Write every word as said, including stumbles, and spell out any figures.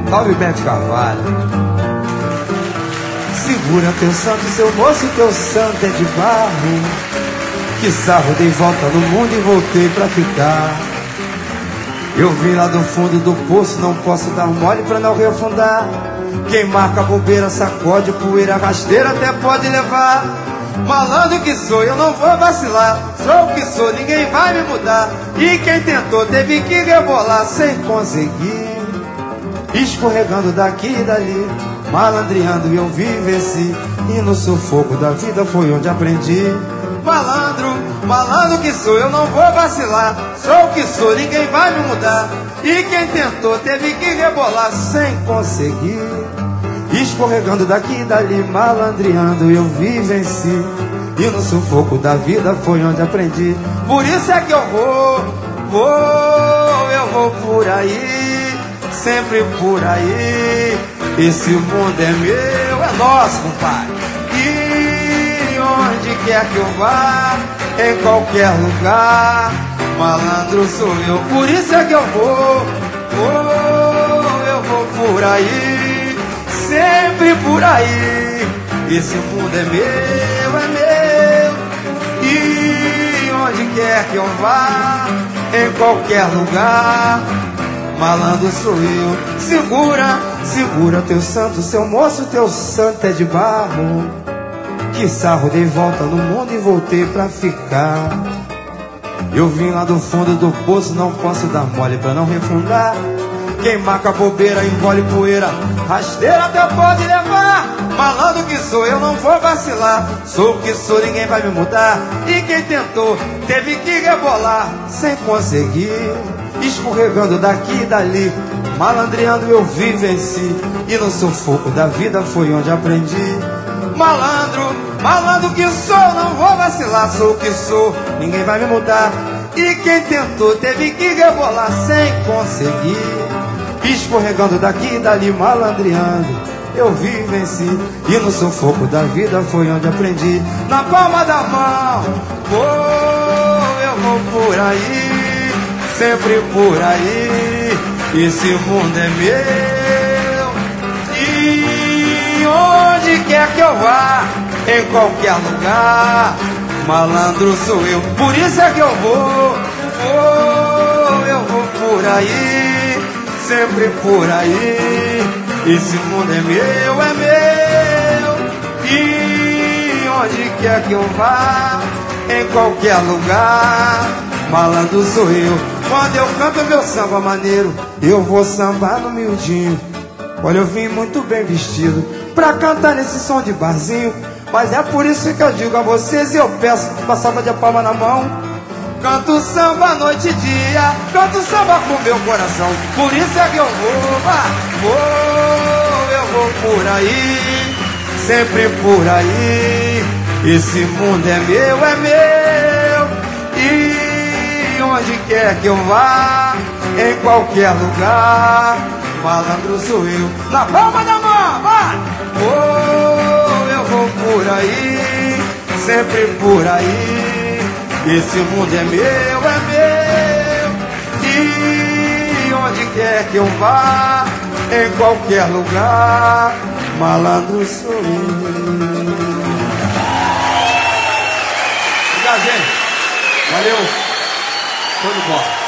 Salve Bete Carvalho. Segura teu santo, seu moço, teu santo é de barro. Que sarro, dei volta no mundo e voltei pra ficar. Eu vim lá do fundo do poço, não posso dar mole pra não refundar. Quem marca a bobeira sacode, poeira rasteira até pode levar. Malandro que sou, eu não vou vacilar. Sou o que sou, ninguém vai me mudar. E quem tentou teve que rebolar sem conseguir. Escorregando daqui e dali, malandreando eu vivenci. E no sufoco da vida foi onde aprendi. Malandro, malandro que sou, eu não vou vacilar. Sou o que sou, ninguém vai me mudar. E quem tentou teve que rebolar sem conseguir. Escorregando daqui e dali, malandreando eu vivenci. E no sufoco da vida foi onde aprendi. Por isso é que eu vou, vou, eu vou por aí, sempre por aí. Esse mundo é meu, é nosso, compadre. E onde quer que eu vá, em qualquer lugar, malandro sou eu. Por isso é que eu vou, vou, eu vou por aí, sempre por aí. Esse mundo é meu, é meu. E onde quer que eu vá, em qualquer lugar, malandro sou eu. Segura, segura teu santo, seu moço, teu santo é de barro. Que sarro, dei volta no mundo e voltei pra ficar. Eu vim lá do fundo do poço, não posso dar mole pra não refundar. Quem marca a bobeira engole poeira, rasteira até pode levar. Malandro que sou, eu não vou vacilar. Sou o que sou, ninguém vai me mudar. E quem tentou teve que rebolar sem conseguir. Escorregando daqui e dali, malandreando eu vivenci. E no sufoco da vida foi onde aprendi. Malandro, malandro que sou, não vou vacilar. Sou o que sou, ninguém vai me mudar. E quem tentou teve que rebolar sem conseguir. Escorregando daqui e dali, malandreando eu vivenci. E no sufoco da vida foi onde aprendi. Na palma da mão, vou, eu vou por aí, sempre por aí. Esse mundo é meu. E onde quer que eu vá, em qualquer lugar, malandro sou eu. Por isso é que eu vou, vou, eu vou por aí, sempre por aí. Esse mundo é meu, é meu. E onde quer que eu vá, em qualquer lugar, malandro sou eu. Quando eu canto meu samba maneiro, eu vou sambar no miudinho. Olha, eu vim muito bem vestido pra cantar nesse som de barzinho. Mas é por isso que eu digo a vocês e eu peço uma salva de palma na mão. Canto samba noite e dia, canto samba com meu coração. Por isso é que eu vou, ah, vou, eu vou por aí, sempre por aí. Esse mundo é meu, é meu. E onde quer que eu vá, em qualquer lugar, malandro sou eu. Na palma da mão, vai! Vou, eu vou por aí, sempre por aí. Esse mundo é meu, é meu. E onde quer que eu vá, em qualquer lugar, malandro sou eu. Obrigado, gente. Valeu. Show de bola.